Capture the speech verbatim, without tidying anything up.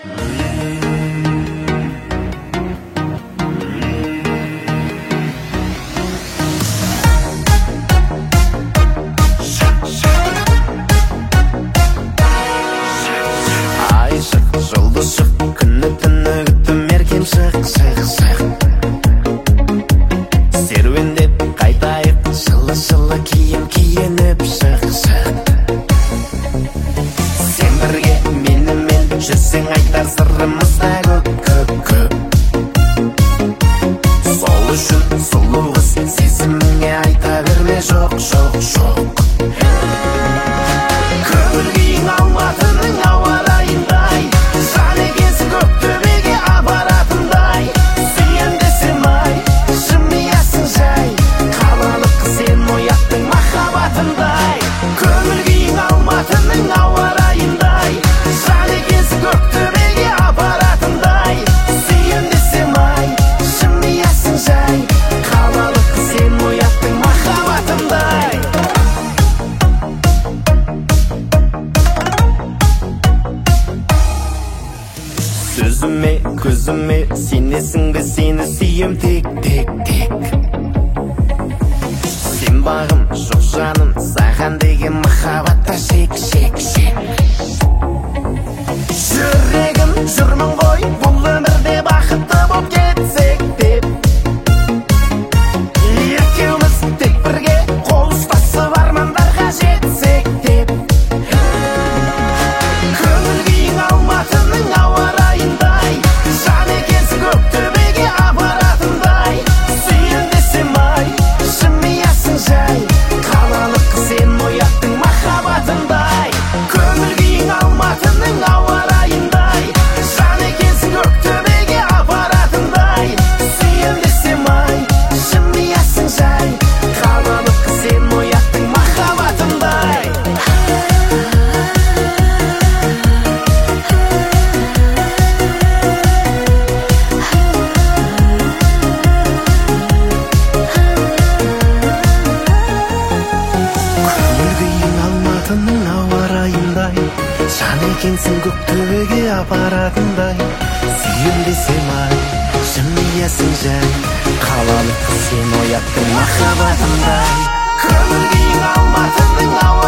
Жүрсең айтар сырымызда көп, көп, көп. Сол үшін сұлу қыз сезіміңе айта берме жоқ, жоқ, жоқ. Көңіл күйің алматының ауа райындай, жан екенсің көктөбеге апаратындай. Сүйем десем ай, жымиясың жай, қалалық қыз сен ояттың махаббатындай. Көңіл күйің алматының ауа райындай, жан екенсің көктөбеге апаратындай. Сүйем десем ай, жымиясың жай, қалалық қыз сен ояттың махаббатындай. Сөзіме, көзіме сенесің бе, сені сүйем тек, тек, тек. Сен бағым, жоқ жаным, саған деген махаббатта шек, шек, шек. Жүрегім жүрмін ғой, бұл өмірде бақытты боп кетсек деп. Екеуміз тек бірге қол ұстасып армандарға жетсек деп. Көңіл күйің алматының ауа райындай, жан екенсің көктөбеге апаратындай. Сүйем десем ай, жымиясың жай, қалалық қыз сен ояттың махаббатындай. Көңіл күйің алматының ауа райындай, жан екенсің көктөбеге апаратындай. Сүйем десем ай, жымиясың жай, қалалық қыз сен ояттың махаббатындай. Көңіл күйің алматының ауа райындай, жан екенсің көктөбеге апаратындай. Сүйем десем ай, жымиясың жай, қалалық қыз сен ояттың махаббатындай. Көңіл күйің алматының ауа